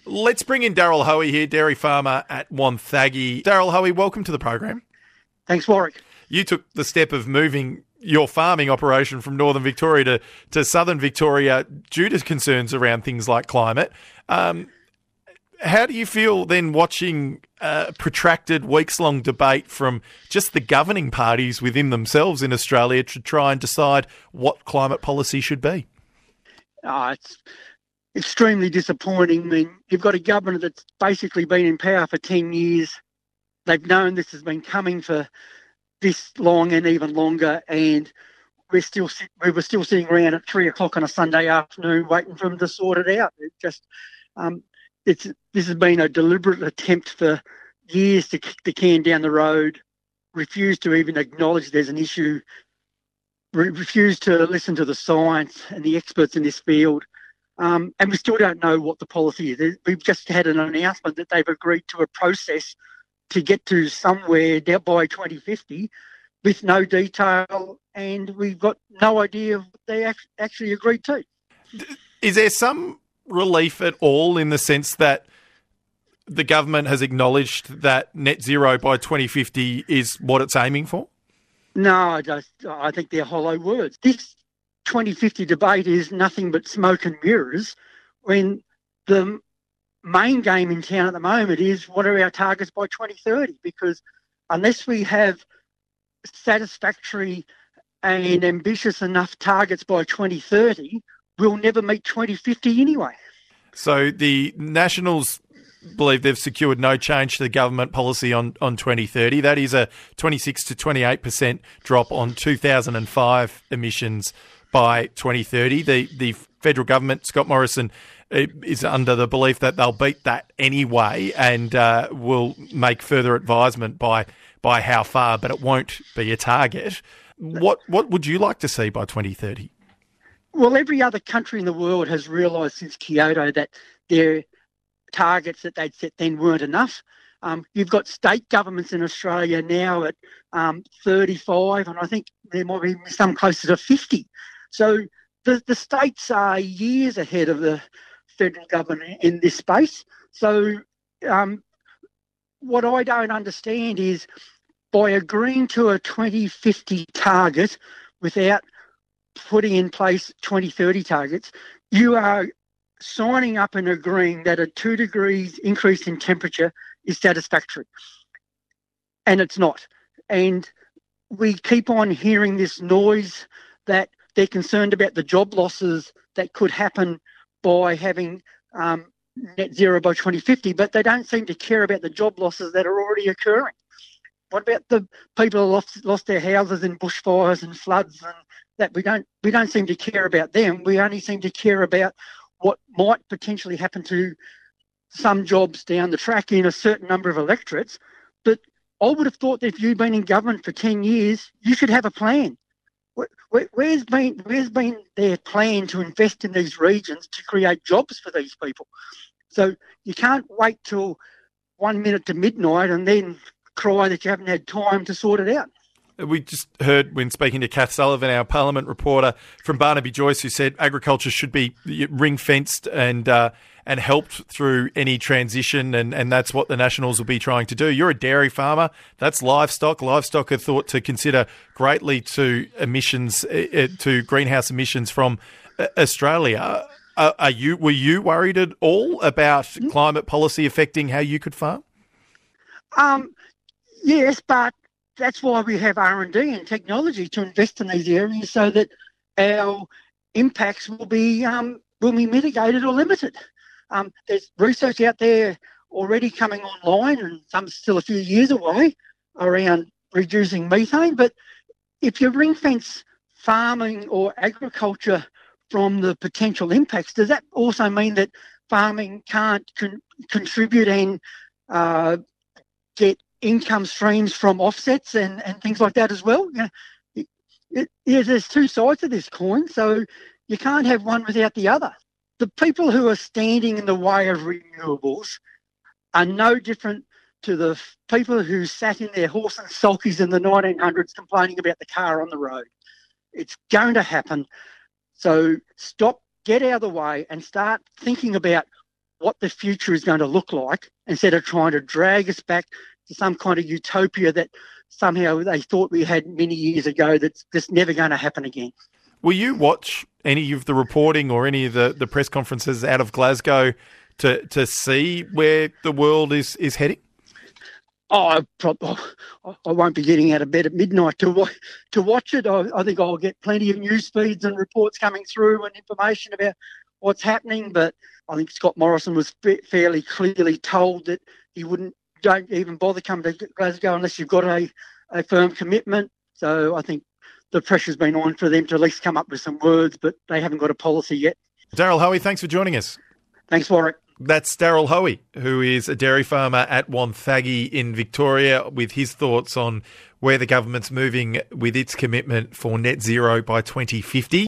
Let's bring in Daryl Hoey here, dairy farmer at Wonthaggi. Daryl Hoey, welcome to the program. Thanks, Warwick. You took the step of moving your farming operation from northern Victoria to southern Victoria due to concerns around things like climate. How do you feel then watching a protracted weeks-long debate from just the governing parties within themselves in Australia to try and decide what climate policy should be? It's extremely disappointing. I mean, you've got a government that's basically been in power for 10 years. They've known this has been coming for this long and even longer, and we were still sitting around at 3 o'clock on a Sunday afternoon waiting for them to sort it out. This has been a deliberate attempt for years to kick the can down the road, refuse to even acknowledge there's an issue, refuse to listen to the science and the experts in this field. And we still don't know what the policy is. We've just had an announcement that they've agreed to a process to get to somewhere down by 2050 with no detail, and we've got no idea what they actually agreed to. Is there some relief at all in the sense that the government has acknowledged that net zero by 2050 is what it's aiming for? No, I think they're hollow words. This 2050 debate is nothing but smoke and mirrors when the main game in town at the moment is what are our targets by 2030, because unless we have satisfactory and ambitious enough targets by 2030, we'll never meet 2050 anyway. So the Nationals believe they've secured no change to the government policy on 2030. That is a 26 to 28% drop on 2005 emissions by 2030. The federal government, Scott Morrison, is under the belief that they'll beat that anyway and will make further advisement by how far, but it won't be a target. What would you like to see by 2030? Well, every other country in the world has realised since Kyoto that their targets that they'd set then weren't enough. You've got state governments in Australia now at 35, and I think there might be some closer to 50. So the states are years ahead of the federal government in this space. So what I don't understand is by agreeing to a 2050 target without putting in place 2030 targets, you are signing up and agreeing that a 2 degrees increase in temperature is satisfactory. And it's not. And we keep on hearing this noise that they're concerned about the job losses that could happen by having net zero by 2050, but they don't seem to care about the job losses that are already occurring. What about the people who lost their houses in bushfires and floods and that? We don't seem to care about them. We only seem to care about what might potentially happen to some jobs down the track in a certain number of electorates. But I would have thought that if you've been in government for 10 years, you should have a plan. Where's been their plan to invest in these regions to create jobs for these people? So you can't wait till 1 minute to midnight and then cry that you haven't had time to sort it out. We just heard when speaking to Kath Sullivan, our Parliament reporter from Barnaby Joyce, who said agriculture should be ring-fenced and helped through any transition, and that's what the Nationals will be trying to do. You're a dairy farmer. That's livestock. Livestock are thought to consider greatly to emissions, to greenhouse emissions from Australia. Were you worried at all about climate policy affecting how you could farm? Yes, but that's why we have R&D and technology to invest in these areas so that our impacts will be mitigated or limited. There's research out there already coming online, and some still a few years away, around reducing methane. But if you ring-fence farming or agriculture from the potential impacts, does that also mean that farming can't contribute and get income streams from offsets and things like that as well? There's two sides to this coin, so you can't have one without the other. The people who are standing in the way of renewables are no different to the people who sat in their horse and sulkies in the 1900s complaining about the car on the road. It's going to happen. So get out of the way and start thinking about what the future is going to look like instead of trying to drag us back to some kind of utopia that somehow they thought we had many years ago that's just never going to happen again. Will you watch any of the reporting or any of the press conferences out of Glasgow to see where the world is heading? I won't be getting out of bed at midnight to watch it. I think I'll get plenty of news feeds and reports coming through and information about what's happening. But I think Scott Morrison was fairly clearly told that he don't even bother coming to Glasgow unless you've got a firm commitment. So I think the pressure's been on for them to at least come up with some words, but they haven't got a policy yet. Daryl Hoey, thanks for joining us. Thanks, Warwick. That's Daryl Hoey, who is a dairy farmer at Wonthaggi in Victoria, with his thoughts on where the government's moving with its commitment for net zero by 2050.